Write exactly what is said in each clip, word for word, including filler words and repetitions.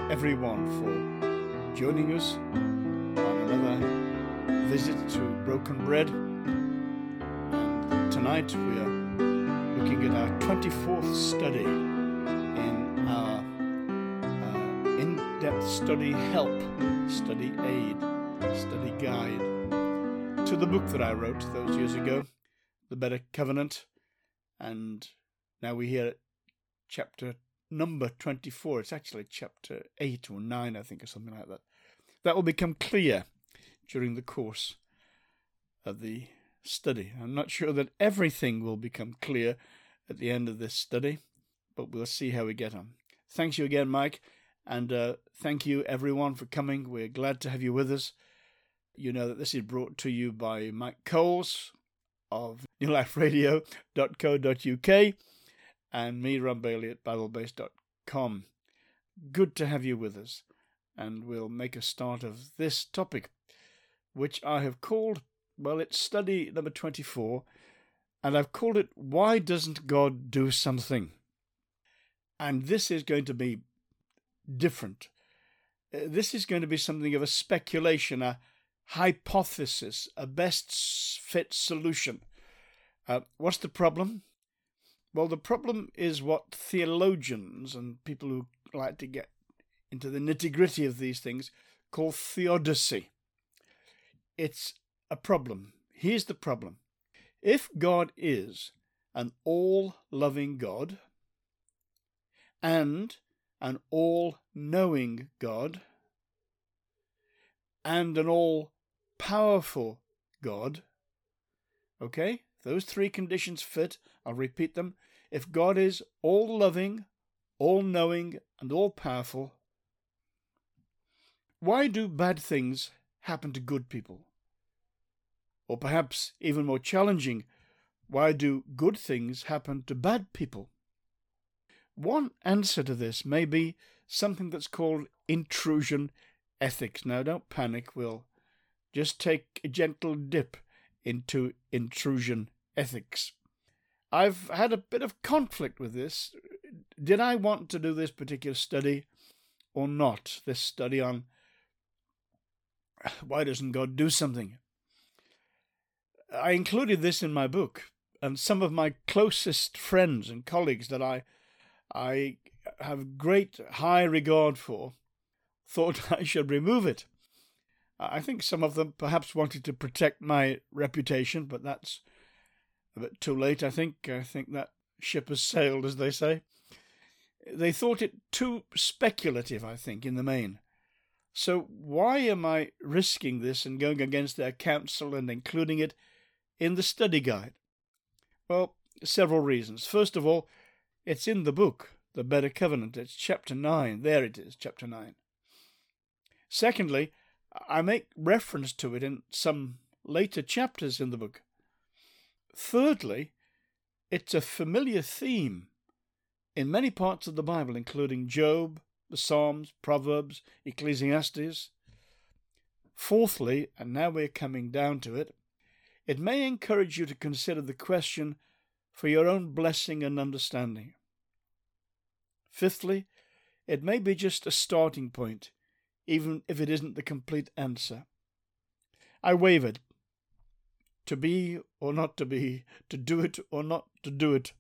everyone for joining us on another visit to Broken Bread. And tonight we are looking at our twenty-fourth study in our uh, in-depth study help, study aid, study guide to the book that I wrote those years ago, The Better Covenant. And now we hear chapter number twenty-four. It's actually chapter eight or nine, I think, or something like that. That will become clear during the course of the study. I'm not sure that everything will become clear at the end of this study, but we'll see how we get on. Thanks you again, Mike, and uh, thank you everyone for coming. We're glad to have you with us. You know that this is brought to you by Mike Coles of new life radio dot co dot uk and me, Ron Bailey, at bible base dot com. Good to have you with us, and we'll make a start of this topic, which I have called, well, it's study number twenty-four, and I've called it, Why Doesn't God Do Something? And this is going to be different. Uh, this is going to be something of a speculation, a hypothesis, a best fit solution. Uh, what's the problem? Well, the problem is what theologians and people who like to get into the nitty-gritty of these things call theodicy. It's a problem. Here's the problem. If God is an all-loving God and an all-knowing God and an all-powerful God, okay, those three conditions fit. I'll repeat them. If God is all-loving, all-knowing, and all-powerful, why do bad things happen to good people? Or perhaps even more challenging, why do good things happen to bad people? One answer to this may be something that's called intrusion ethics. Now, don't panic. We'll just take a gentle dip into intrusion ethics. I've had a bit of conflict with this. Did I want to do this particular study or not? This study on why doesn't God do something? I included this in my book, and some of my closest friends and colleagues that I I have great high regard for thought I should remove it. I think some of them perhaps wanted to protect my reputation, but that's a bit too late, I think. I think that ship has sailed, as they say. They thought it too speculative, I think, in the main. So why am I risking this and going against their counsel and including it in the study guide? Well, several reasons. First of all, it's in the book, The Better Covenant. It's chapter nine. There it is, chapter nine. Secondly, I make reference to it in some later chapters in the book. Thirdly, it's a familiar theme in many parts of the Bible, including Job, the Psalms, Proverbs, Ecclesiastes. Fourthly, and now we're coming down to it, it may encourage you to consider the question for your own blessing and understanding. Fifthly, it may be just a starting point, even if it isn't the complete answer. I wavered. To be or not to be, to do it or not to do it.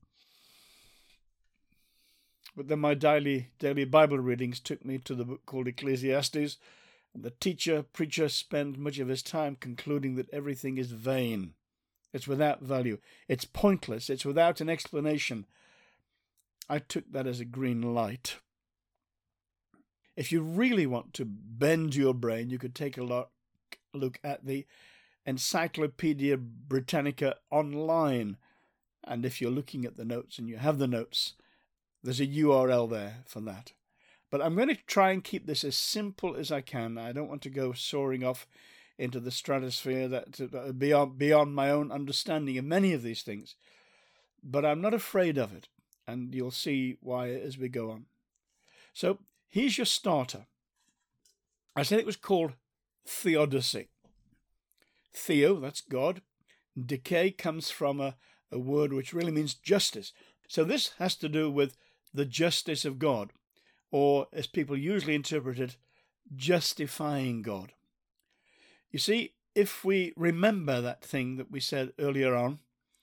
But then my daily, daily Bible readings took me to the book called Ecclesiastes, and the teacher, preacher spends much of his time concluding that everything is vain. It's without value. It's pointless. It's without an explanation. I took that as a green light. If you really want to bend your brain, you could take a look, look at the Encyclopedia Britannica online. And if you're looking at the notes and you have the notes, there's a U R L there for that. But I'm going to try and keep this as simple as I can. I don't want to go soaring off into the stratosphere that uh, beyond beyond my own understanding of many of these things. But I'm not afraid of it, and you'll see why as we go on. So here's your starter. I said it was called theodicy. Theo, that's God. Decay comes from a, a word which really means justice. So this has to do with the justice of God, or as people usually interpret it, justifying God. You see, if we remember that thing that we said earlier on,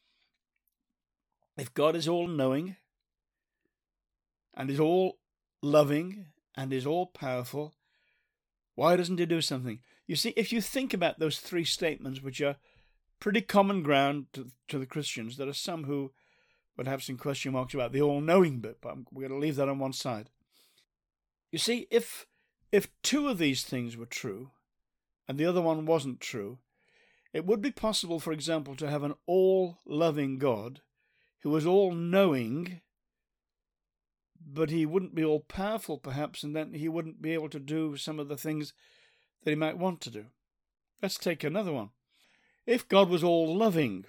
if God is all-knowing and is all-loving and is all-powerful, why doesn't he do something? You see, if you think about those three statements, which are pretty common ground to, to the Christians, there are some who would have some question marks about the all-knowing bit, but we're going to leave that on one side. You see, if if two of these things were true and the other one wasn't true, it would be possible, for example, to have an all-loving God who was all-knowing, but he wouldn't be all-powerful, perhaps, and then he wouldn't be able to do some of the things that he might want to do. Let's take another one. If God was all-loving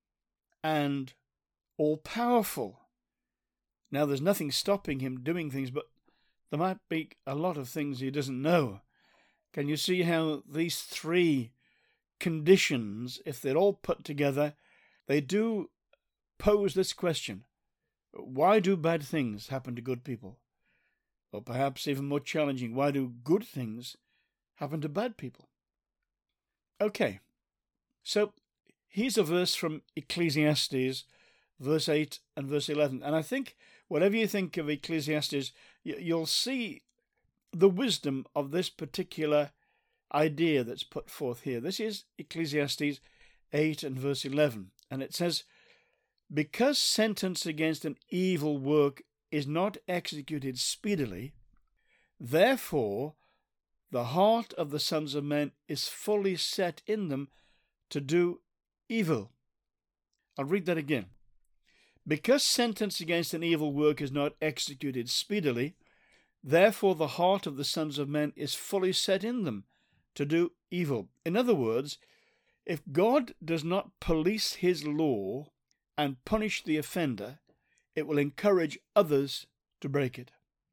and all-powerful, now there's nothing stopping him doing things, but there might be a lot of things he doesn't know. Can you see how these three conditions, if they're all put together, they do pose this question: why do bad things happen to good people? Or perhaps even more challenging, why do good things happen to bad people? Okay, so here's a verse from Ecclesiastes, verse eight and verse eleven. And I think whatever you think of Ecclesiastes, you'll see the wisdom of this particular idea that's put forth here. This is Ecclesiastes eight and verse eleven. And it says, "Because sentence against an evil work is not executed speedily, therefore the heart of the sons of men is fully set in them to do evil." I'll read that again. "Because sentence against an evil work is not executed speedily, therefore the heart of the sons of men is fully set in them to do evil." In other words, if God does not police his law and punish the offender, it will encourage others to break it.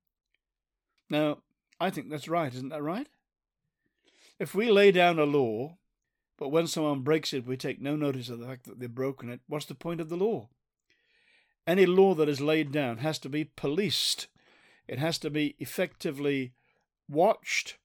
Now, I think that's right, isn't that right? If we lay down a law, but when someone breaks it, we take no notice of the fact that they've broken it, what's the point of the law? Any law that is laid down has to be policed. It has to be effectively watched,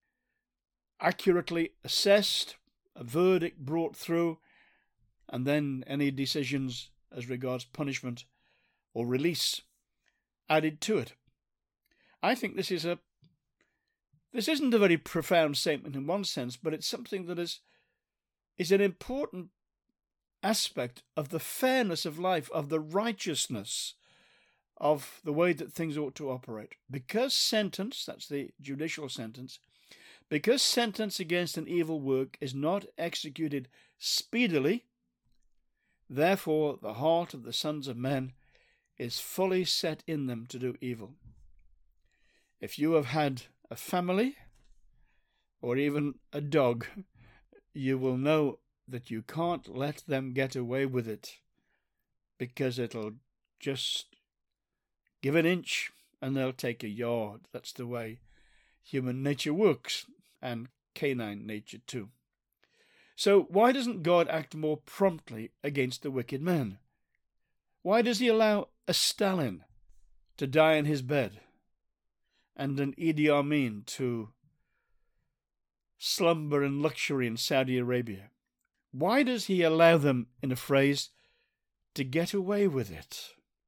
accurately assessed, a verdict brought through, and then any decisions as regards punishment or release added to it. I think this is a this isn't a very profound statement in one sense, but it's something that is is an important aspect of the fairness of life, of the righteousness of the way that things ought to operate. Because sentence, that's the judicial sentence, because sentence against an evil work is not executed speedily, therefore the heart of the sons of men is fully set in them to do evil. If you have had a family or even a dog, you will know that you can't let them get away with it, because it'll just give an inch and they'll take a yard. That's the way human nature works, and canine nature too. So why doesn't God act more promptly against the wicked man? Why does he allow a Stalin to die in his bed and an Idi Amin to slumber in luxury in Saudi Arabia? Why does he allow them, in a phrase, to get away with it?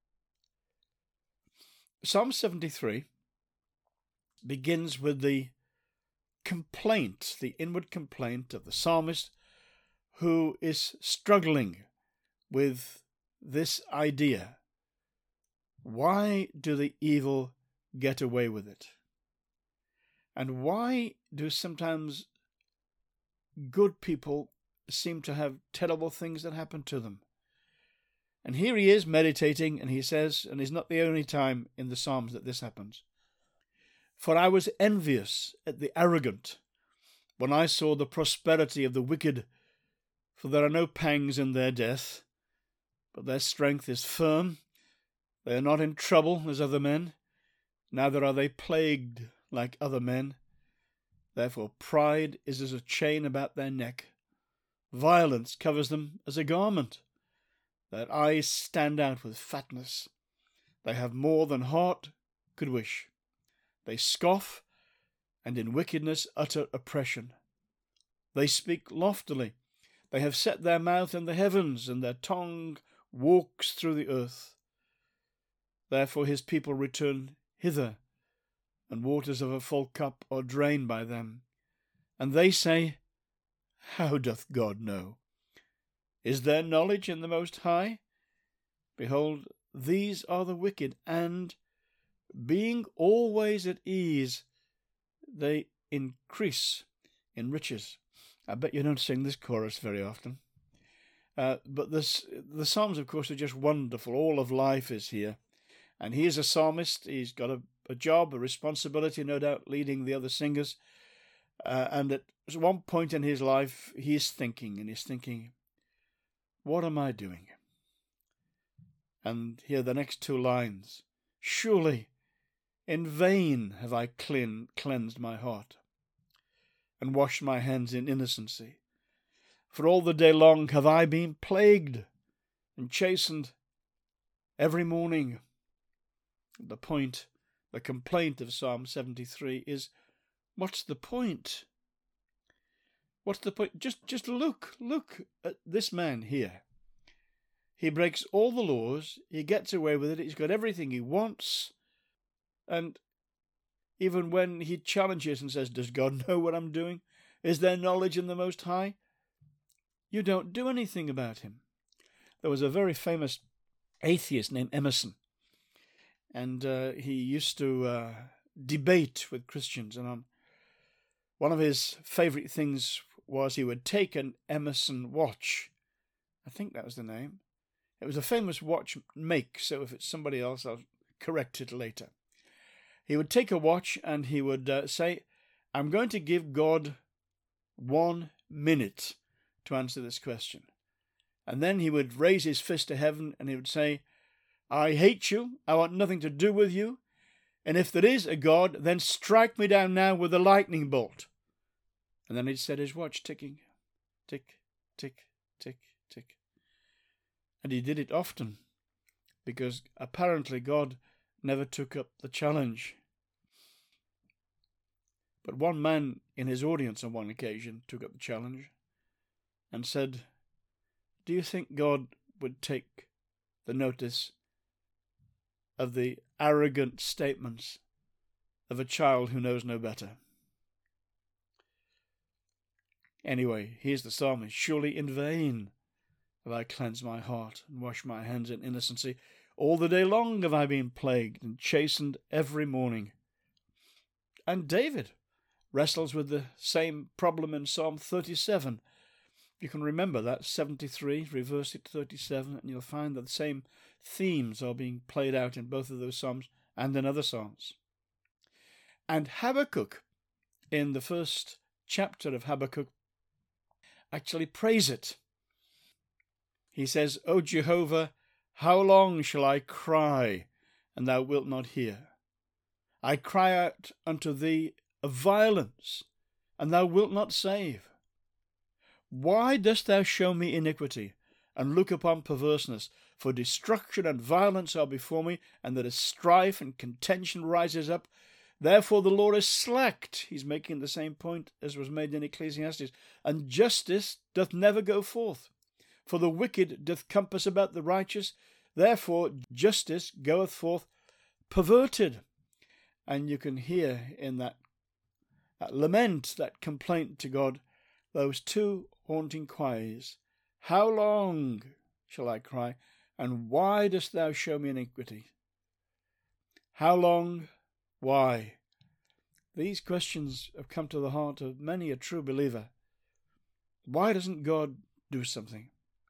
Psalm seventy-three begins with the complaint, the inward complaint of the psalmist, who is struggling with this idea. Why do the evil get away with it? And why do sometimes good people seem to have terrible things that happen to them? And here he is meditating, and he says, and it's not the only time in the Psalms that this happens, "For I was envious at the arrogant when I saw the prosperity of the wicked, for there are no pangs in their death, but their strength is firm. They are not in trouble as other men, neither are they plagued like other men. Therefore pride is as a chain about their neck. Violence covers them as a garment. Their eyes stand out with fatness. They have more than heart could wish. They scoff, and in wickedness utter oppression. They speak loftily. They have set their mouth in the heavens, and their tongue walks through the earth. Therefore his people return hither, and waters of a full cup are drained by them. And they say, How doth God know? Is there knowledge in the Most High? Behold, these are the wicked, and, being always at ease, they increase in riches. I bet you don't sing this chorus very often. Uh, but this, the Psalms, of course, are just wonderful. All of life is here. And he is a psalmist. He's got a, a job, a responsibility, no doubt, leading the other singers. Uh, and at one point in his life, he's thinking, and he's thinking, what am I doing? And here the next two lines. Surely in vain have I clean, cleansed my heart, and washed my hands in innocency. For all the day long have I been plagued and chastened every morning. The point, the complaint of Psalm seventy-three is, what's the point? What's the point? Just, just look, look at this man here. He breaks all the laws. He gets away with it. He's got everything he wants. And even when he challenges and says, does God know what I'm doing? Is there knowledge in the Most High? You don't do anything about him. There was a very famous atheist named Emerson, and uh, he used to uh, debate with Christians. And on one of his favourite things was he would take an Emerson watch. I think that was the name. It was a famous watch make, so if it's somebody else, I'll correct it later. He would take a watch and he would uh, say, I'm going to give God one minute to answer this question. And then he would raise his fist to heaven and he would say, I hate you, I want nothing to do with you, and if there is a God, then strike me down now with a lightning bolt. And then he'd set his watch ticking, tick, tick, tick, tick. And he did it often, because apparently God never took up the challenge. But one man in his audience on one occasion took up the challenge and said, do you think God would take the notice of the arrogant statements of a child who knows no better? Anyway, here's the psalmist. Surely in vain have I cleansed my heart and washed my hands in innocency. All the day long have I been plagued and chastened every morning. And David wrestles with the same problem in Psalm thirty-seven. You can remember that, seventy-three, reverse it to thirty-seven, and you'll find that the same themes are being played out in both of those psalms and in other psalms. And Habakkuk, in the first chapter of Habakkuk, actually prays it. He says, O Jehovah, how long shall I cry, and thou wilt not hear? I cry out unto thee of violence, and thou wilt not save. Why dost thou show me iniquity, and look upon perverseness? For destruction and violence are before me, and there is strife and contention rises up. Therefore the Lord is slacked. He's making the same point as was made in Ecclesiastes. And justice doth never go forth. For the wicked doth compass about the righteous. Therefore justice goeth forth perverted. And you can hear in that, that lament, that complaint to God, those two haunting cries. How long shall I cry, and why dost thou show me iniquity? How long? Why? These questions have come to the heart of many a true believer. Why doesn't God do something?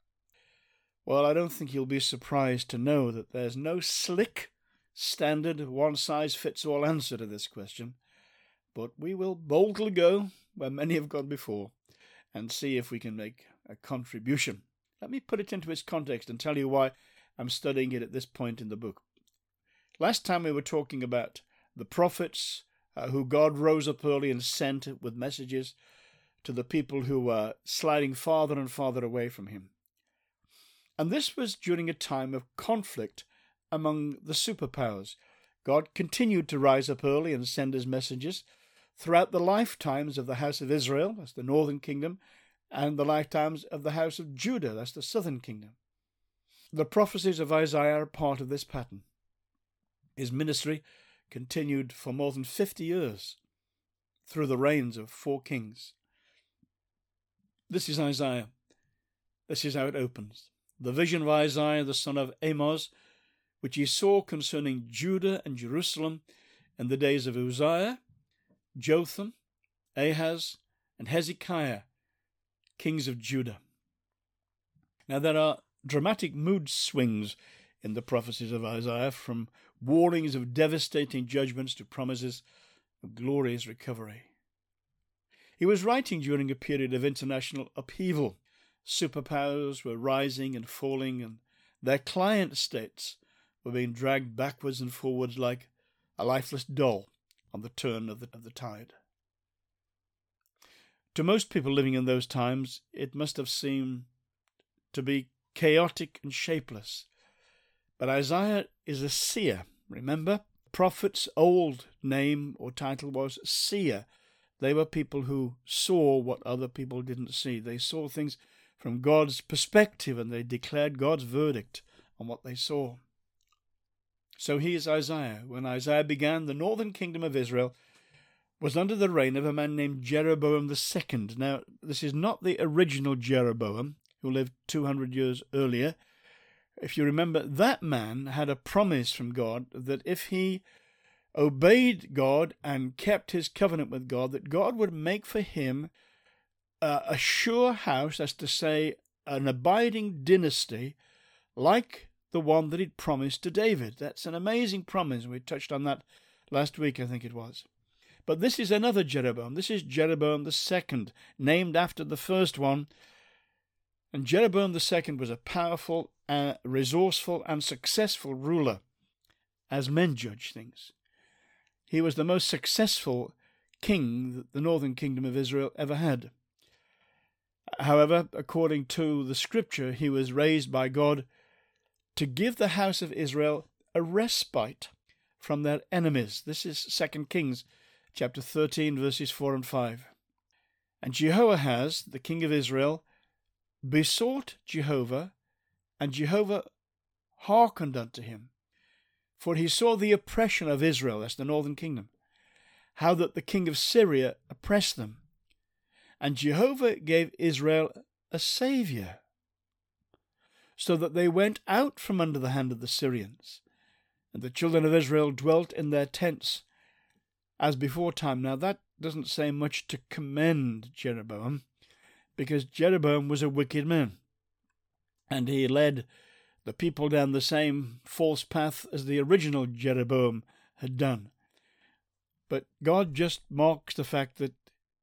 Well, I don't think you'll be surprised to know that there's no slick, standard, one-size-fits-all answer to this question, but we will boldly go where many have gone before and see if we can make a contribution. Let me put it into its context and tell you why I'm studying it at this point in the book. Last time we were talking about the prophets uh, who God rose up early and sent with messages to the people who were sliding farther and farther away from him. And this was during a time of conflict among the superpowers. God continued to rise up early and send his messengers throughout the lifetimes of the house of Israel, that's the northern kingdom, and the lifetimes of the house of Judah, that's the southern kingdom. The prophecies of Isaiah are part of this pattern. His ministry continued for more than fifty years through the reigns of four kings. This is Isaiah. This is how it opens. The vision of Isaiah, the son of Amoz, which he saw concerning Judah and Jerusalem in the days of Uzziah, Jotham, Ahaz, and Hezekiah, kings of Judah. Now there are dramatic mood swings in the prophecies of Isaiah, from warnings of devastating judgments to promises of glorious recovery. He was writing during a period of international upheaval. Superpowers were rising and falling, and their client states were being dragged backwards and forwards like a lifeless doll on the turn of the, of the tide. To most people living in those times, it must have seemed to be chaotic and shapeless. But Isaiah is a seer, remember? The prophet's old name or title was seer. They were people who saw what other people didn't see. They saw things from God's perspective, and they declared God's verdict on what they saw. So he is Isaiah. When Isaiah began, the northern kingdom of Israel was under the reign of a man named Jeroboam the Second. Now, this is not the original Jeroboam, who lived two hundred years earlier. If you remember, that man had a promise from God that if he obeyed God and kept his covenant with God, that God would make for him uh, a sure house, that's to say, an abiding dynasty like the one that he'd promised to David. That's an amazing promise. We touched on that last week, I think it was. But this is another Jeroboam. This is Jeroboam the Second, named after the first one. And Jeroboam the Second was a powerful, uh, resourceful, and successful ruler, as men judge things. He was the most successful king that the northern kingdom of Israel ever had. However, according to the scripture, he was raised by God to give the house of Israel a respite from their enemies. This is Second Kings chapter thirteen, verses four and five. And Jehoahaz, the king of Israel, besought Jehovah, and Jehovah hearkened unto him. For he saw the oppression of Israel, that's the northern kingdom, how that the king of Syria oppressed them. And Jehovah gave Israel a saviour, so that they went out from under the hand of the Syrians. And the children of Israel dwelt in their tents as before time. Now that doesn't say much to commend Jeroboam, because Jeroboam was a wicked man, and he led the people down the same false path as the original Jeroboam had done. But God just marks the fact that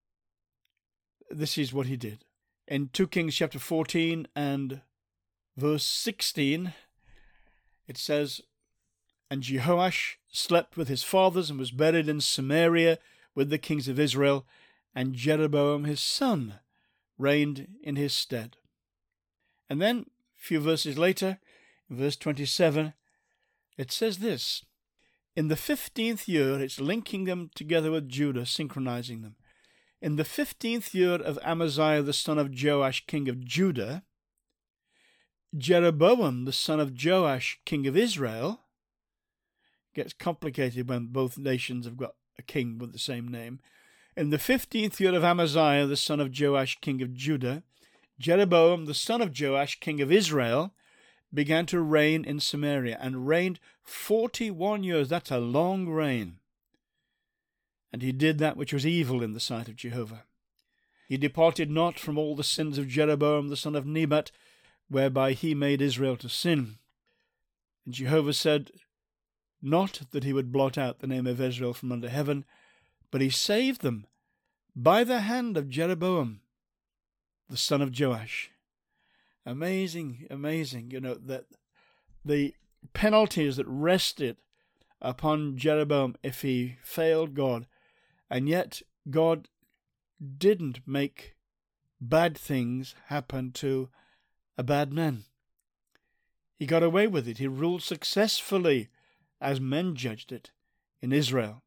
this is what he did. In Second Kings chapter fourteen and verse sixteen, it says, And Jehoash slept with his fathers and was buried in Samaria with the kings of Israel, and Jeroboam his son reigned in his stead. And then, a few verses later, in verse twenty-seven, it says this, In the fifteenth year, it's linking them together with Judah, synchronizing them. In the fifteenth year of Amaziah the son of Joash, king of Judah, Jeroboam the son of Joash, king of Israel, gets complicated when both nations have got a king with the same name. In the fifteenth year of Amaziah the son of Joash, king of Judah, Jeroboam the son of Joash, king of Israel, began to reign in Samaria, and reigned forty-one years. That's a long reign. And he did that which was evil in the sight of Jehovah. He departed not from all the sins of Jeroboam the son of Nebat, whereby he made Israel to sin. And Jehovah said, not that he would blot out the name of Israel from under heaven, but he saved them by the hand of Jeroboam the son of Joash. Amazing, amazing, you know, that the penalties that rested upon Jeroboam if he failed God, and yet God didn't make bad things happen to a bad man. He got away with it. He ruled successfully as men judged it in Israel.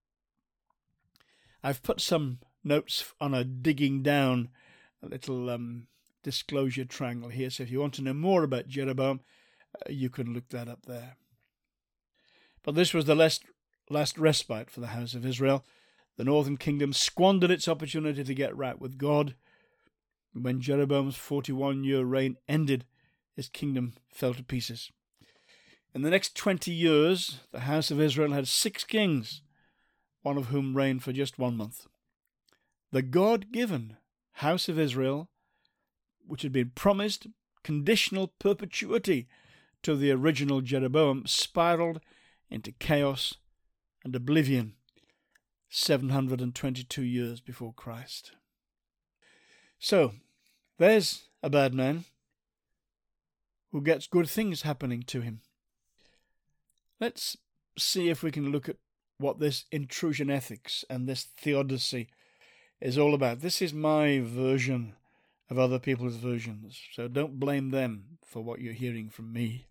I've put some notes on a digging down, a little um, disclosure triangle here, so if you want to know more about Jeroboam, uh, you can look that up there. But this was the last, last respite for the house of Israel. The northern kingdom squandered its opportunity to get right with God. When Jeroboam's forty-one-year reign ended, his kingdom fell to pieces. In the next twenty years, the house of Israel had six kings, one of whom reigned for just one month. The God-given house of Israel, which had been promised conditional perpetuity to the original Jeroboam, spiraled into chaos and oblivion seven hundred twenty-two years before Christ. So, there's a bad man who gets good things happening to him. Let's see if we can look at what this intrusion ethics and this theodicy is all about. This is my version of other people's versions, so don't blame them for what you're hearing from me.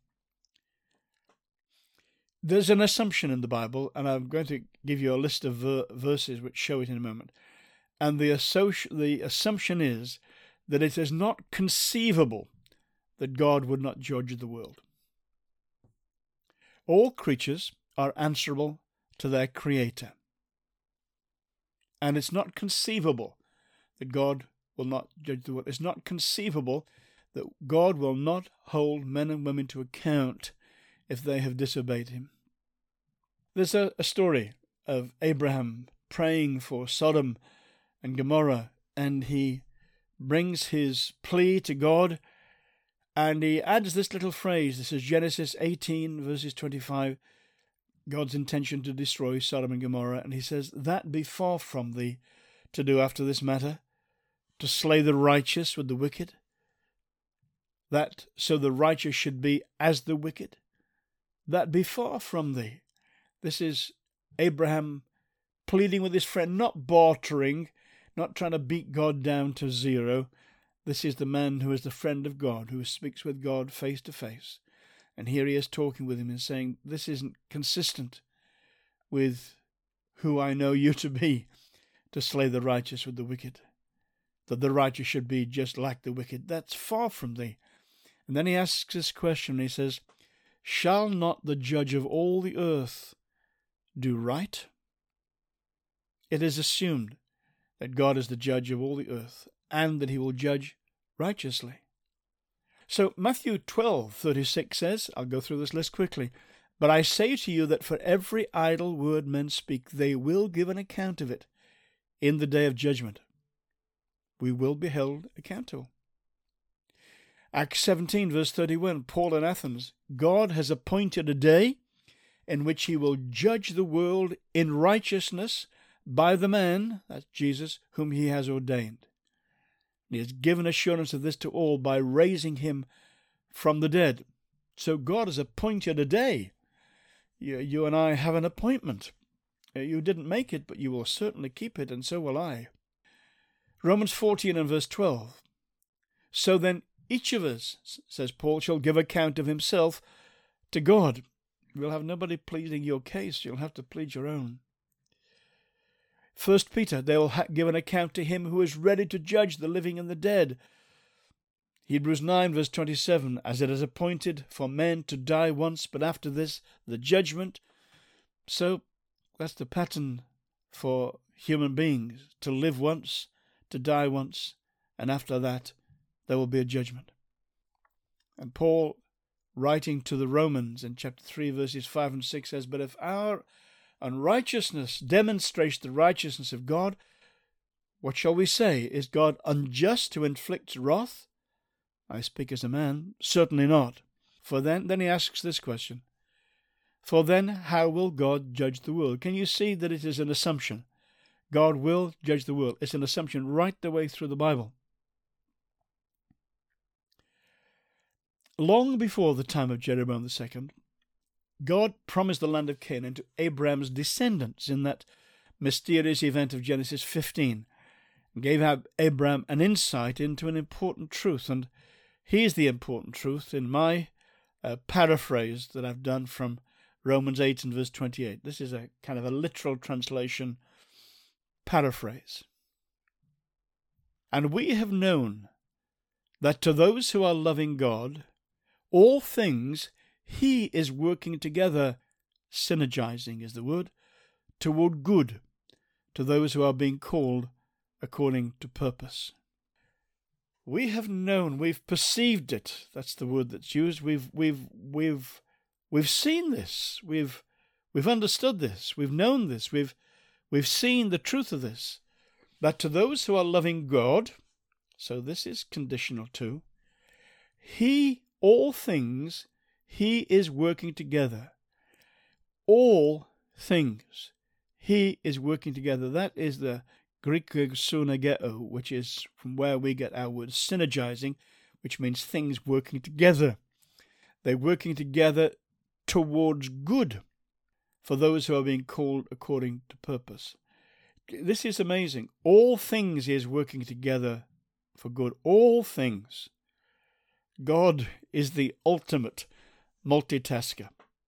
There's an assumption in the Bible, and I'm going to give you a list of ver- verses which show it in a moment. And the, associ- the assumption is that it is not conceivable that God would not judge the world. All creatures are answerable to their Creator. And it's not conceivable that God will not judge the world. It's not conceivable that God will not hold men and women to account if they have disobeyed him. There's a, a story of Abraham praying for Sodom and Gomorrah, and he brings his plea to God, and he adds this little phrase. This is Genesis eighteen, verses twenty-five, God's intention to destroy Sodom and Gomorrah, and he says, "That be far from thee to do after this matter, to slay the righteous with the wicked, that so the righteous should be as the wicked. That be far from thee." This is Abraham pleading with his friend, not bartering, not trying to beat God down to zero. This is the man who is the friend of God, who speaks with God face to face. And here he is talking with him and saying, this isn't consistent with who I know you to be, to slay the righteous with the wicked, that the righteous should be just like the wicked. That's far from thee. And then he asks this question, and he says, shall not the judge of all the earth do right? It is assumed that God is the judge of all the earth, and that he will judge righteously. So Matthew twelve thirty-six says, I'll go through this list quickly, but I say to you that for every idle word men speak, they will give an account of it in the day of judgment. We will be held accountable. Acts seventeen, verse thirty-one, Paul in Athens, God has appointed a day in which he will judge the world in righteousness by the man, that's Jesus, whom he has ordained. And he has given assurance of this to all by raising him from the dead. So God has appointed a day. You, you and I have an appointment. You didn't make it, but you will certainly keep it, and so will I. Romans fourteen and verse twelve. So then each of us, says Paul, shall give account of himself to God. You'll have nobody pleading your case. You'll have to plead your own. First Peter, they will ha- give an account to him who is ready to judge the living and the dead. Hebrews nine, verse twenty-seven, as it is appointed for men to die once, but after this, the judgment. So that's the pattern for human beings, to live once, to die once, and after that, there will be a judgment. And Paul, writing to the Romans in chapter three, verses five and six, says, but if our unrighteousness demonstrates the righteousness of God, what shall we say? Is God unjust to inflict wrath? I speak as a man. Certainly not. For then, then he asks this question. For then, how will God judge the world? Can you see that it is an assumption? God will judge the world. It's an assumption right the way through the Bible. Long before the time of Jeroboam the Second, God promised the land of Canaan to Abraham's descendants in that mysterious event of Genesis fifteen, and gave Abraham an insight into an important truth, and here's the important truth in my uh, paraphrase that I've done from Romans eight and verse twenty-eight. This is a kind of a literal translation, paraphrase. And we have known that to those who are loving God, all things he is working together, synergizing is the word, toward good, to those who are being called according to purpose. We have known, we've perceived it. That's the word that's used. We've we've we've we've seen this. We've we've understood this. We've known this. We've we've seen the truth of this. That to those who are loving God, so this is conditional too, he, all things, he is working together. All things, he is working together. That is the Greek synergeo, which is from where we get our word synergizing, which means things working together. They're working together towards good for those who are being called according to purpose. This is amazing. All things he is working together for good. All things. God is the ultimate multitasker.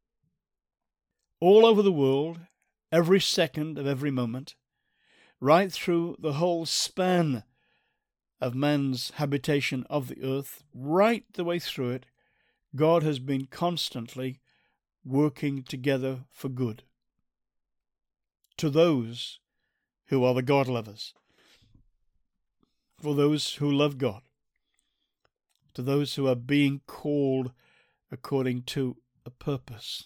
All over the world, every second of every moment, right through the whole span of man's habitation of the earth, right the way through it, God has been constantly working together for good. To those who are the God lovers, for those who love God, to those who are being called according to a purpose.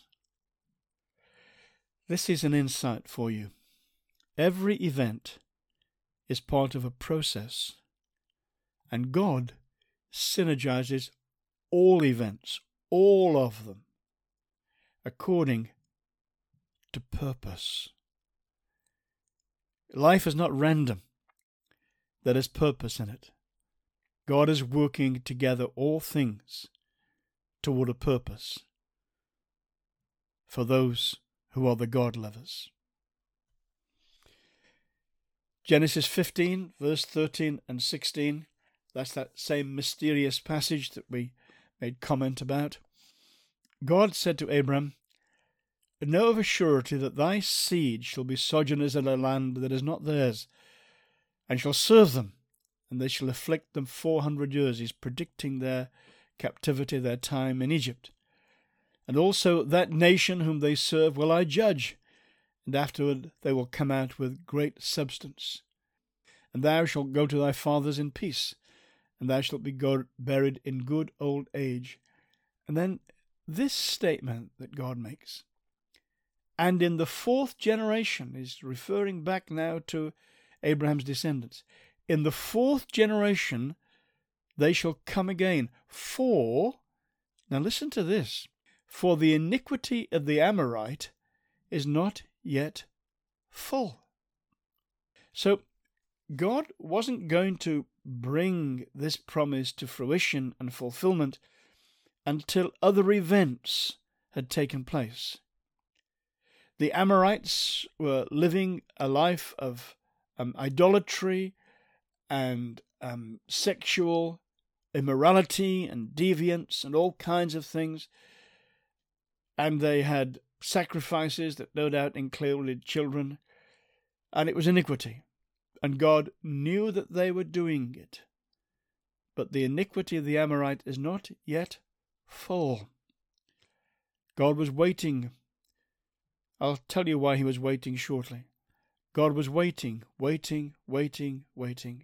This is an insight for you. Every event is part of a process, and God synergizes all events, all of them, according to purpose. Life is not random. There is purpose in it. God is working together all things toward a purpose for those who are the God lovers. Genesis fifteen, verse thirteen and sixteen, that's that same mysterious passage that we made comment about. God said to Abram, "Know of a surety that thy seed shall be sojourners in a land that is not theirs, and shall serve them, and they shall afflict them four hundred years." He's predicting their captivity, their time in Egypt. "And also that nation whom they serve will I judge, and afterward they will come out with great substance. And thou shalt go to thy fathers in peace, and thou shalt be buried in good old age." And then this statement that God makes, "And in the fourth generation," is referring back now to Abraham's descendants. "In the fourth generation they shall come again. For," now listen to this, "for the iniquity of the Amorite is not yet full." So God wasn't going to bring this promise to fruition and fulfillment until other events had taken place. The Amorites were living a life of um, idolatry and um, sexual immorality and deviance and all kinds of things. And they had sacrifices that no doubt included children. And it was iniquity. And God knew that they were doing it. But the iniquity of the Amorite is not yet full. God was waiting. I'll tell you why he was waiting shortly. God was waiting, waiting, waiting, waiting.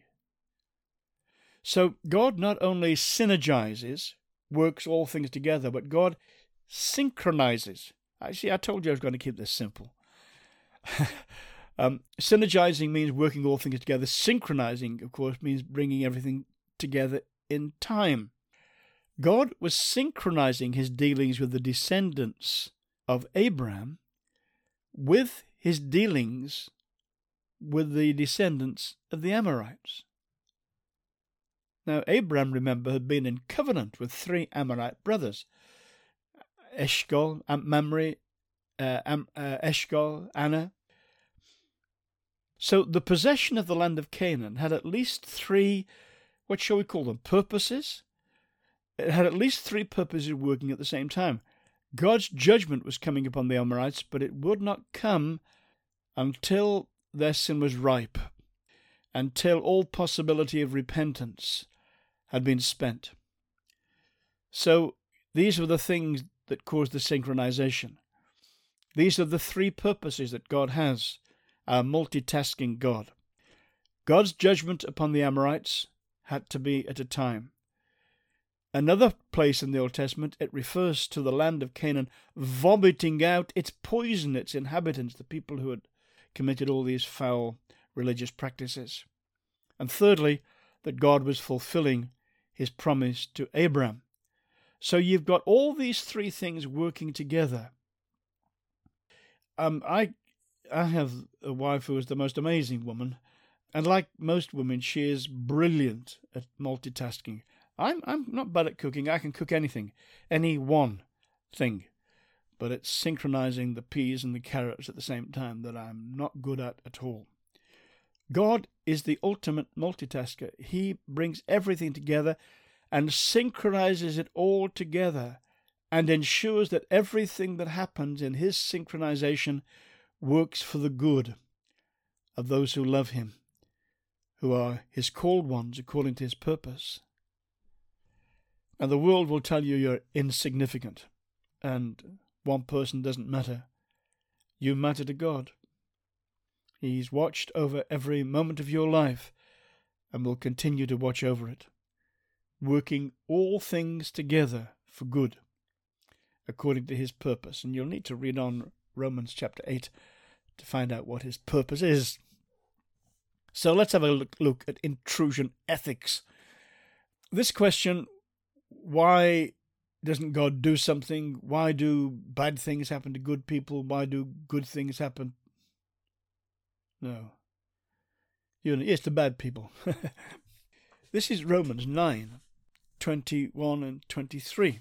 So God not only synergizes, works all things together, but God synchronizes. Actually, I told you I was going to keep this simple. um, synergizing means working all things together. Synchronizing, of course, means bringing everything together in time. God was synchronizing his dealings with the descendants of Abraham with his dealings with the descendants of the Amorites. Now, Abraham, remember, had been in covenant with three Amorite brothers, Eshcol, Mamre, uh, Am, uh, Eshcol, Anna. So the possession of the land of Canaan had at least three, what shall we call them, purposes? It had at least three purposes working at the same time. God's judgment was coming upon the Amorites, but it would not come until their sin was ripe, until all possibility of repentance had been spent. So these were the things that caused the synchronization. These are the three purposes that God has, our multitasking God. God's judgment upon the Amorites had to be at a time. Another place in the Old Testament, it refers to the land of Canaan vomiting out its poison, its inhabitants, the people who had committed all these foul religious practices. And thirdly, that God was fulfilling his promise to Abraham. So you've got all these three things working together. Um, I, I have a wife who is the most amazing woman, and like most women, she is brilliant at multitasking. I'm I'm not bad at cooking. I can cook anything, any one thing, but it's synchronizing the peas and the carrots at the same time that I'm not good at at all. God is the ultimate multitasker. He brings everything together and synchronizes it all together and ensures that everything that happens in his synchronization works for the good of those who love him, who are his called ones according to his purpose. And the world will tell you you're insignificant and one person doesn't matter. You matter to God. He's watched over every moment of your life and will continue to watch over it, working all things together for good according to his purpose. And you'll need to read on Romans chapter eight to find out what his purpose is. So let's have a look, look at intrusion ethics. This question, why doesn't God do something? Why do bad things happen to good people? Why do good things happen? No. You know, it's the bad people. This is Romans nine, twenty-one and twenty-three.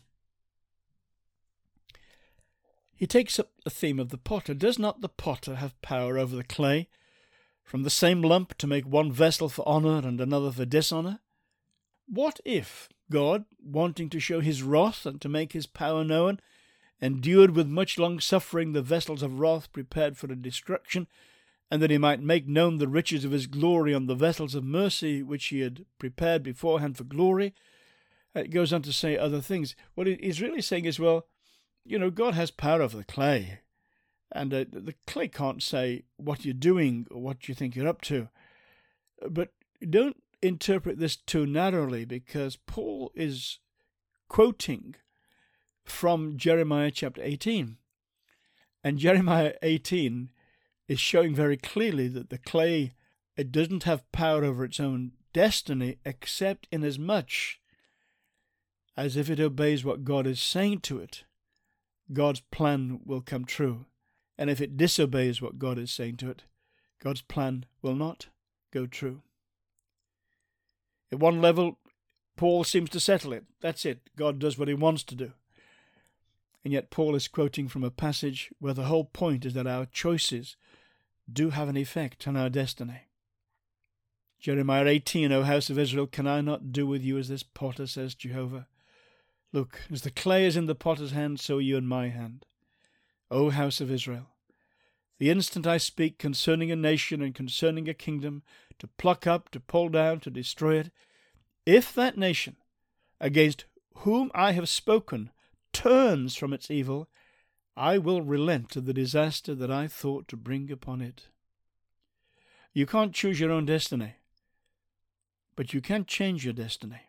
He takes up the theme of the potter. Does not the potter have power over the clay, from the same lump to make one vessel for honour and another for dishonour? What if God, wanting to show his wrath and to make his power known, endured with much long-suffering the vessels of wrath prepared for the destruction, and that he might make known the riches of his glory on the vessels of mercy which he had prepared beforehand for glory? It goes on to say other things. What he's really saying is, well, you know, God has power over the clay, and uh, the clay can't say what you're doing or what you think you're up to. But don't interpret this too narrowly, because Paul is quoting from Jeremiah chapter eighteen. And Jeremiah eighteen is showing very clearly that the clay, it doesn't have power over its own destiny except inasmuch as if it obeys what God is saying to it, God's plan will come true. And if it disobeys what God is saying to it, God's plan will not go true. At one level, Paul seems to settle it. That's it. God does what he wants to do. And yet Paul is quoting from a passage where the whole point is that our choices do have an effect on our destiny. Jeremiah eighteen, O house of Israel, can I not do with you as this potter, says Jehovah? Look, as the clay is in the potter's hand, so are you in my hand. O house of Israel, the instant I speak concerning a nation and concerning a kingdom, to pluck up, to pull down, to destroy it, if that nation, against whom I have spoken, turns from its evil, I will relent of the disaster that I thought to bring upon it. You can't choose your own destiny, but you can change your destiny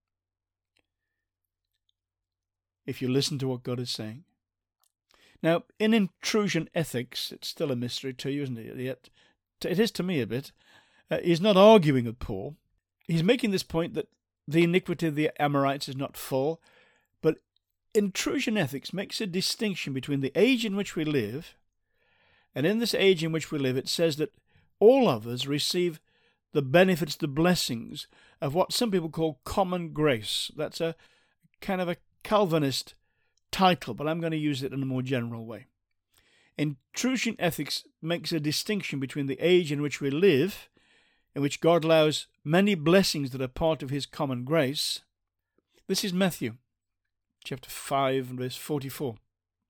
if you listen to what God is saying. Now, in intrusion ethics, it's still a mystery to you, isn't it? Yet it is to me a bit. Uh, he's not arguing with Paul. He's making this point that the iniquity of the Amorites is not full, but intrusion ethics makes a distinction between the age in which we live, and in this age in which we live, it says that all of us receive the benefits, the blessings of what some people call common grace. That's a kind of a Calvinist title, but I'm going to use it in a more general way. Intrusion ethics makes a distinction between the age in which we live, in which God allows many blessings that are part of his common grace. This is Matthew chapter five and verse forty-four.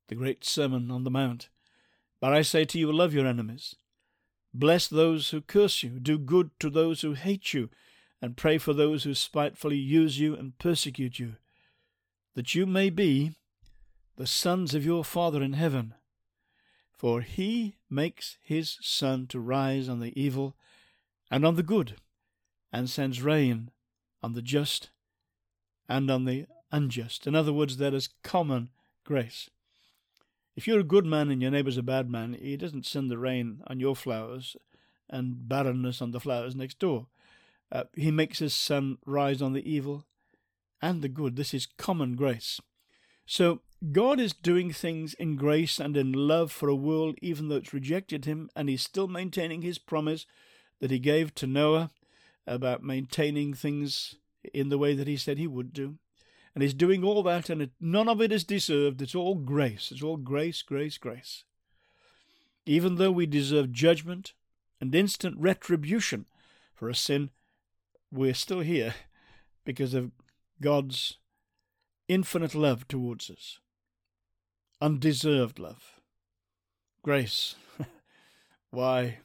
the great Sermon on the Mount. But I say to you, love your enemies. Bless those who curse you. Do good to those who hate you, and pray for those who spitefully use you and persecute you, that you may be the sons of your Father in heaven. For he makes his sun to rise on the evil and on the good, and sends rain on the just and on the unjust. In other words, there is common grace. If you're a good man and your neighbour's a bad man, he doesn't send the rain on your flowers and barrenness on the flowers next door. Uh, he makes his sun rise on the evil and the good. This is common grace. So God is doing things in grace and in love for a world even though it's rejected him, and he's still maintaining his promise that he gave to Noah about maintaining things in the way that he said he would do. And he's doing all that, and it, none of it is deserved. It's all grace. It's all grace, grace, grace. Even though we deserve judgment and instant retribution for a sin, we're still here because of God's infinite love towards us. Undeserved love. Grace. Why?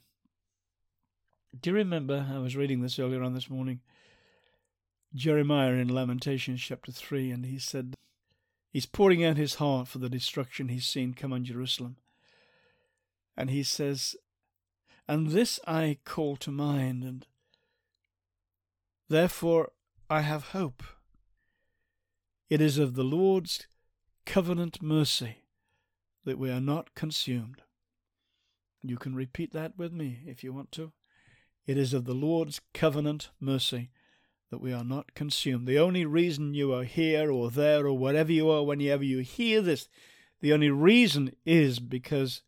Do you remember, I was reading this earlier on this morning, Jeremiah in Lamentations chapter three, and he said, he's pouring out his heart for the destruction he's seen come on Jerusalem. And he says, and this I call to mind, and therefore I have hope. It is of the Lord's covenant mercy that we are not consumed. You can repeat that with me if you want to. It is of the Lord's covenant mercy that we are not consumed. The only reason you are here or there or wherever you are, whenever you hear this, the only reason is because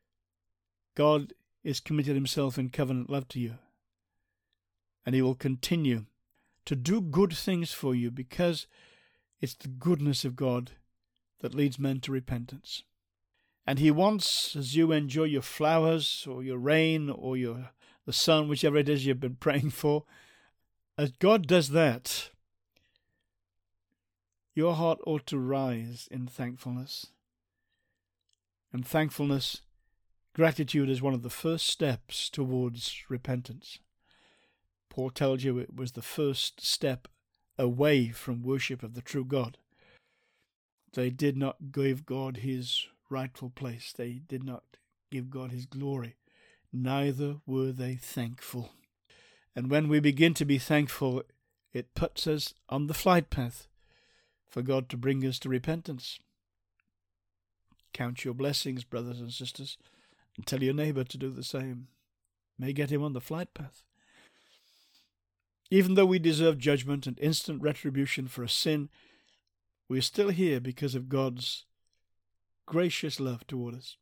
God is committed himself in covenant love to you. And he will continue to do good things for you because it's the goodness of God that leads men to repentance. And he wants, as you enjoy your flowers or your rain or your the sun, whichever it is you've been praying for, as God does that, your heart ought to rise in thankfulness. And thankfulness, gratitude is one of the first steps towards repentance. Paul tells you it was the first step away from worship of the true God. They did not give God his rightful place. They did not give God his glory. Neither were they thankful. And when we begin to be thankful, it puts us on the flight path for God to bring us to repentance. Count your blessings, brothers and sisters, and tell your neighbour to do the same. May get him on the flight path. Even though we deserve judgment and instant retribution for a sin, we are still here because of God's gracious love toward us.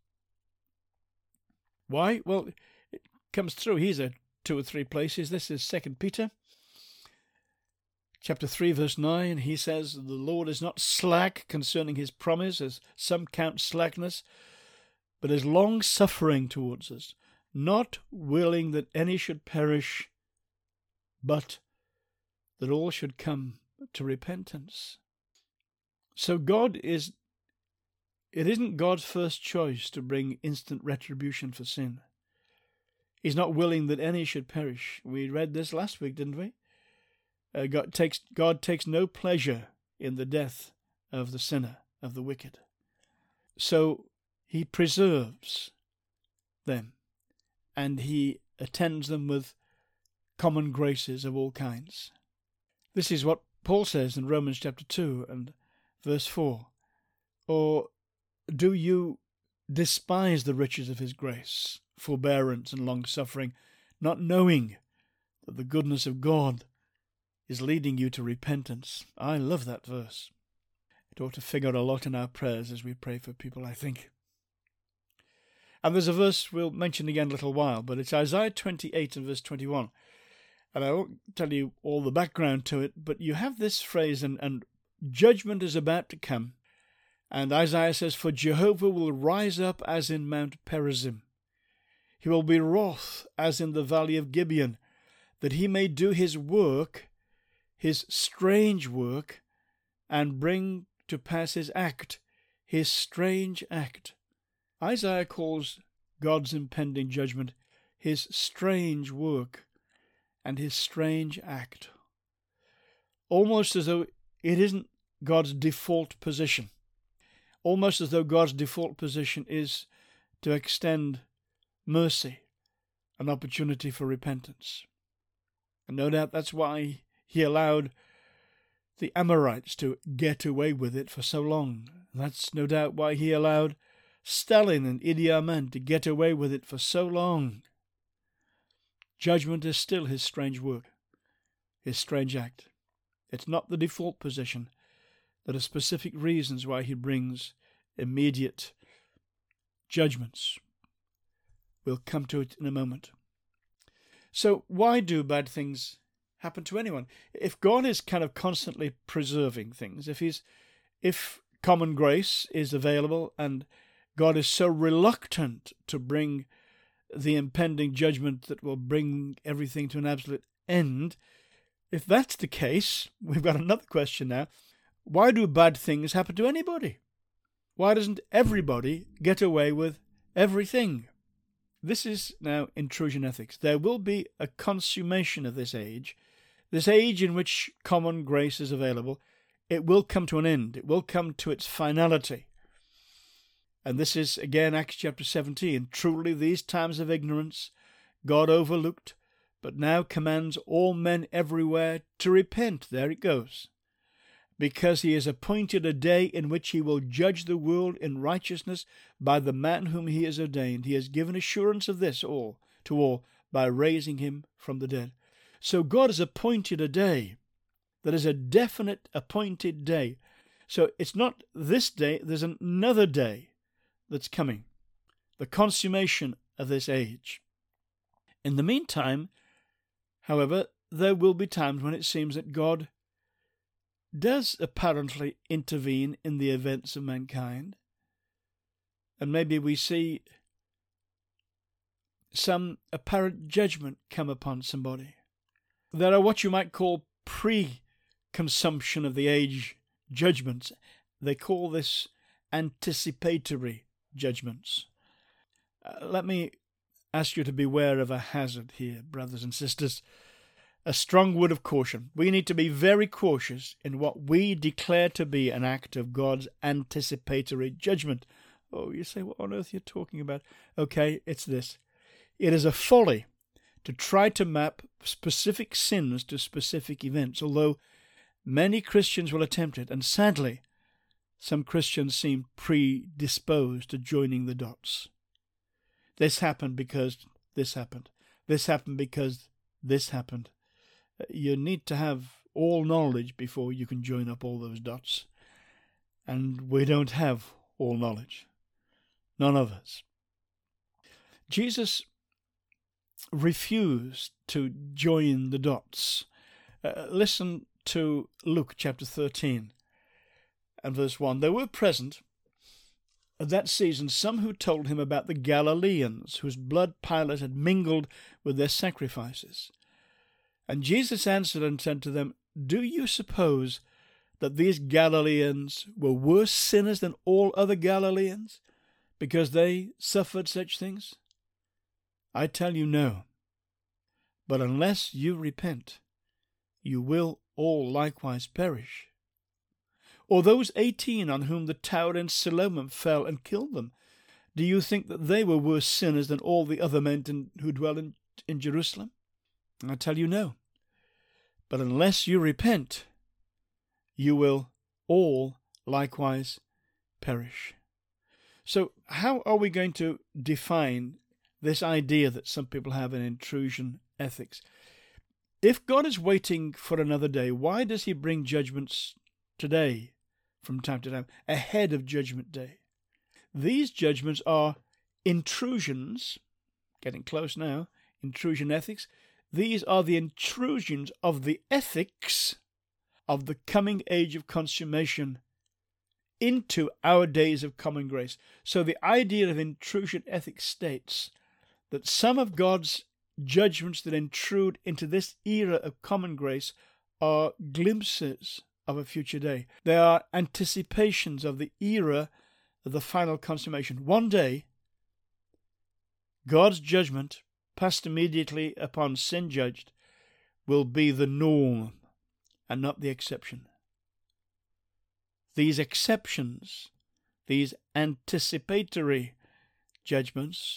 Why? Well, it comes through. Here's a two or three places. This is Second Peter, chapter three, verse nine. He says, the Lord is not slack concerning his promise, as some count slackness, but is long-suffering towards us, not willing that any should perish, but that all should come to repentance. So God is, it isn't God's first choice to bring instant retribution for sin. He's not willing that any should perish. We read this last week, didn't we? Uh, God takes God takes no pleasure in the death of the sinner, of the wicked. So he preserves them, and he attends them with common graces of all kinds. This is what Paul says in Romans chapter two and verse four. Or do you despise the riches of his grace, forbearance and long-suffering, not knowing that the goodness of God is leading you to repentance? I love that verse. It ought to figure a lot in our prayers as we pray for people, I think. And there's a verse we'll mention again in a little while, but it's Isaiah twenty-eight and verse twenty-one. And I won't tell you all the background to it, but you have this phrase, and, and judgment is about to come. And Isaiah says, for Jehovah will rise up as in Mount Perazim. He will be wroth as in the valley of Gibeon, that he may do his work, his strange work, and bring to pass his act, his strange act. Isaiah calls God's impending judgment his strange work and his strange act, almost as though it isn't God's default position, almost as though God's default position is to extend mercy, an opportunity for repentance. And no doubt that's why he allowed the Amorites to get away with it for so long. That's no doubt why he allowed Stalin and Idi Amin to get away with it for so long. Judgment is still his strange work, his strange act. It's not the default position. There are specific reasons why he brings immediate judgments. We'll come to it in a moment. So why do bad things happen to anyone? If God is kind of constantly preserving things, if he's, if common grace is available and God is so reluctant to bring the impending judgment that will bring everything to an absolute end, if that's the case, we've got another question now. Why do bad things happen to anybody? Why doesn't everybody get away with everything? This is now intrusion ethics. There will be a consummation of this age, this age in which common grace is available. It will come to an end. It will come to its finality. And this is, again, Acts chapter seventeen. Truly these times of ignorance God overlooked, but now commands all men everywhere to repent. There it goes. Because he has appointed a day in which he will judge the world in righteousness by the man whom he has ordained. He has given assurance of this all to all by raising him from the dead. So God has appointed a day that is a definite appointed day. So it's not this day, there's another day that's coming, the consummation of this age. In the meantime, however, there will be times when it seems that God does apparently intervene in the events of mankind, and maybe we see some apparent judgment come upon somebody. There are what you might call pre-consumption of the age judgments. They call this anticipatory judgments. Uh, let me ask you to beware of a hazard here, brothers and sisters. A strong word of caution. We need to be very cautious in what we declare to be an act of God's anticipatory judgment. Oh, you say, what on earth are you talking about? Okay, it's this. It is a folly to try to map specific sins to specific events, although many Christians will attempt it, and sadly, some Christians seem predisposed to joining the dots. This happened because this happened. This happened because this happened. You need to have all knowledge before you can join up all those dots. And we don't have all knowledge. None of us. Jesus refused to join the dots. Uh, listen to Luke chapter thirteen and verse one. There were present at that season some who told him about the Galileans, whose blood Pilate had mingled with their sacrifices. And Jesus answered and said to them, Do you suppose that these Galileans were worse sinners than all other Galileans, because they suffered such things? I tell you, no. But unless you repent, you will all likewise perish. Or those eighteen on whom the tower in Siloam fell and killed them, do you think that they were worse sinners than all the other men in, who dwell in, in Jerusalem? I tell you, no. But unless you repent, you will all likewise perish. So how are we going to define this idea that some people have in intrusion ethics? If God is waiting for another day, why does he bring judgments today, from time to time, ahead of Judgment Day? These judgments are intrusions, getting close now, intrusion ethics. These are the intrusions of the ethics of the coming age of consummation into our days of common grace. So the idea of intrusion ethics states that some of God's judgments that intrude into this era of common grace are glimpses of a future day. They are anticipations of the era of the final consummation. One day, God's judgment, passed immediately upon sin judged, will be the norm and not the exception. These exceptions, these anticipatory judgments,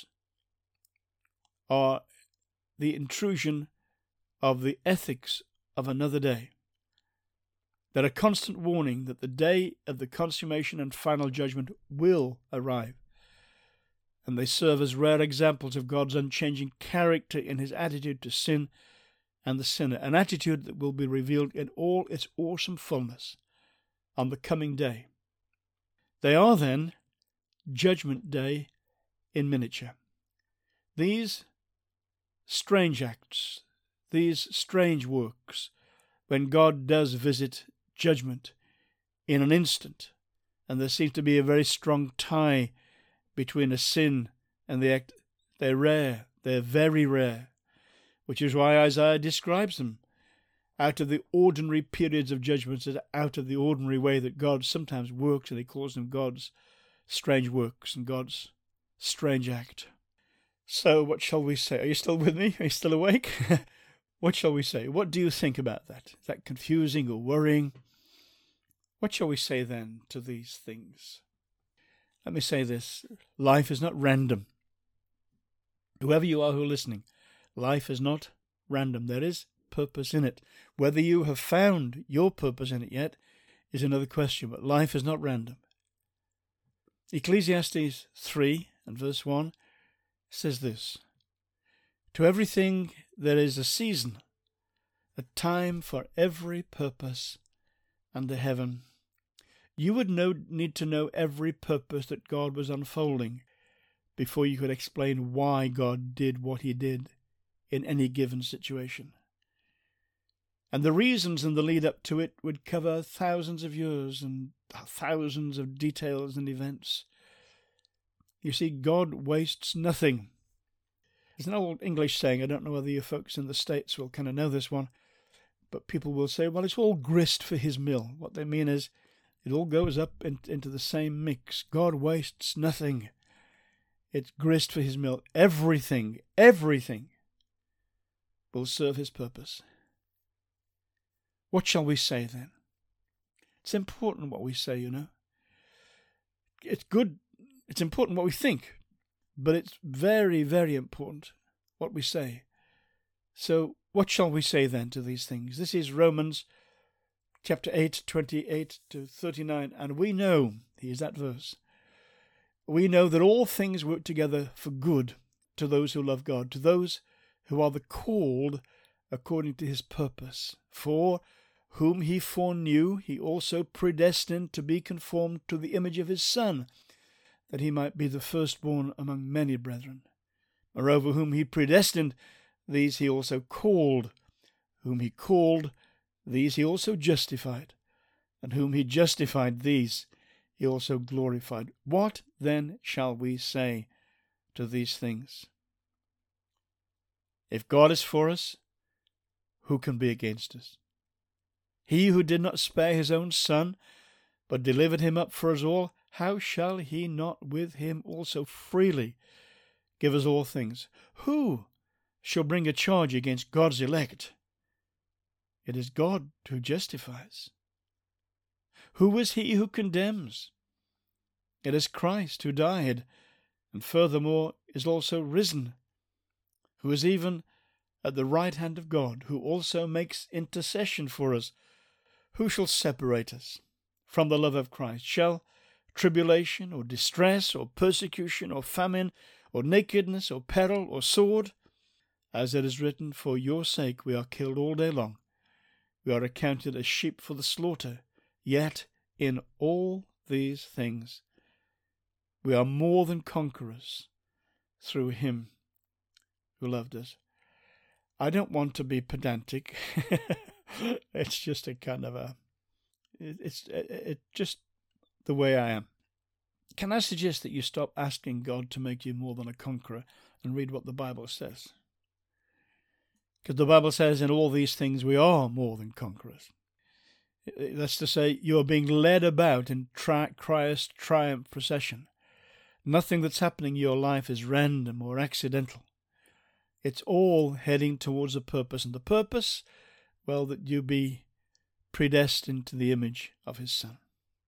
are the intrusion of the ethics of another day. They're a constant warning that the day of the consummation and final judgment will arrive. And they serve as rare examples of God's unchanging character in his attitude to sin and the sinner, an attitude that will be revealed in all its awesome fullness on the coming day. They are then Judgment Day in miniature. These strange acts, these strange works, when God does visit judgment in an instant, and there seems to be a very strong tie between a sin and the act, they're rare, they're very rare, which is why Isaiah describes them out of the ordinary periods of judgments, as out of the ordinary way that God sometimes works, and he calls them God's strange works and God's strange act. So what shall we say? Are you still with me? Are you still awake? What shall we say? What do you think about that? Is that confusing or worrying? What shall we say then to these things? Let me say this. Life is not random. Whoever you are who are listening, life is not random. There is purpose in it. Whether you have found your purpose in it yet is another question, but life is not random. Ecclesiastes three and verse one says this: to everything there is a season, a time for every purpose under heaven. You would know, need to know every purpose that God was unfolding before you could explain why God did what he did in any given situation. And the reasons and the lead up to it would cover thousands of years and thousands of details and events. You see, God wastes nothing. There's an old English saying, I don't know whether you folks in the States will kind of know this one, but people will say, well, it's all grist for his mill. What they mean is it all goes up in, into the same mix. God wastes nothing. It's grist for his mill. Everything, everything will serve his purpose. What shall we say then? It's important what we say, you know. It's good, it's important what we think, but it's very, very important what we say. So what shall we say then to these things? This is Romans chapter eight, twenty-eight to thirty-nine, and we know, here's that verse, we know that all things work together for good to those who love God, to those who are the called according to his purpose. For whom he foreknew, he also predestined to be conformed to the image of his Son, that he might be the firstborn among many brethren. Moreover, whom he predestined, these he also called. Whom he called, these he also justified. And whom he justified, these he also glorified. What then shall we say to these things? If God is for us, who can be against us? He who did not spare his own Son, but delivered him up for us all, how shall he not with him also freely give us all things? Who shall bring a charge against God's elect? It is God who justifies. Who is he who condemns? It is Christ who died, and furthermore is also risen, who is even at the right hand of God, who also makes intercession for us. Who shall separate us from the love of Christ? Shall tribulation, or distress, or persecution, or famine, or nakedness, or peril, or sword? As it is written, for your sake we are killed all day long. We are accounted as sheep for the slaughter. Yet in all these things we are more than conquerors through him who loved us. I don't want to be pedantic. It's just a kind of a, it's it, it just the way I am. Can I suggest that you stop asking God to make you more than a conqueror and read what the Bible says? Because the Bible says in all these things we are more than conquerors. That's to say, you are being led about in tri- Christ's triumph procession. Nothing that's happening in your life is random or accidental. It's all heading towards a purpose. And the purpose, well, that you be predestined to the image of his Son.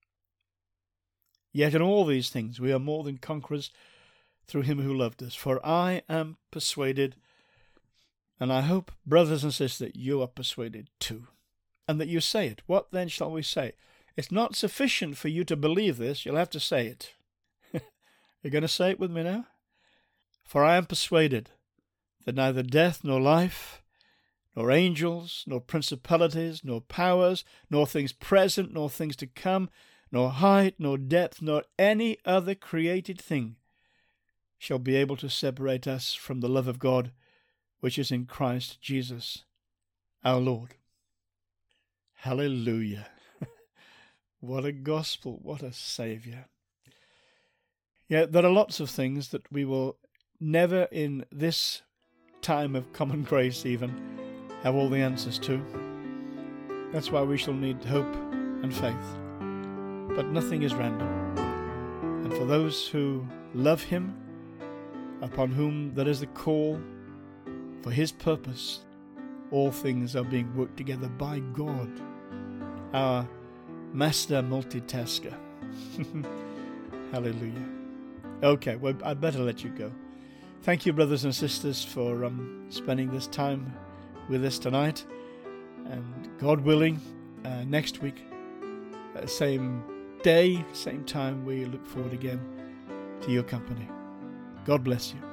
Yet in all these things we are more than conquerors through him who loved us. For I am persuaded, and I hope, brothers and sisters, you are persuaded too, and that you say it. What then shall we say? It's not sufficient for you to believe this. You'll have to say it. You're going to say it with me now? For I am persuaded that neither death nor life, nor angels, nor principalities, nor powers, nor things present, nor things to come, nor height, nor depth, nor any other created thing shall be able to separate us from the love of God, which is in Christ Jesus our Lord. Hallelujah. What a gospel, what a Saviour. Yeah, there are lots of things that we will never in this time of common grace even have all the answers to. That's why we shall need hope and faith. But nothing is random. And for those who love him, upon whom there is the call for his purpose, all things are being worked together by God, our master multitasker. Hallelujah. Okay, well, I'd better let you go. Thank you, brothers and sisters, for um, spending this time with us tonight. And God willing, uh, next week, uh, same day, same time, we look forward again to your company. God bless you.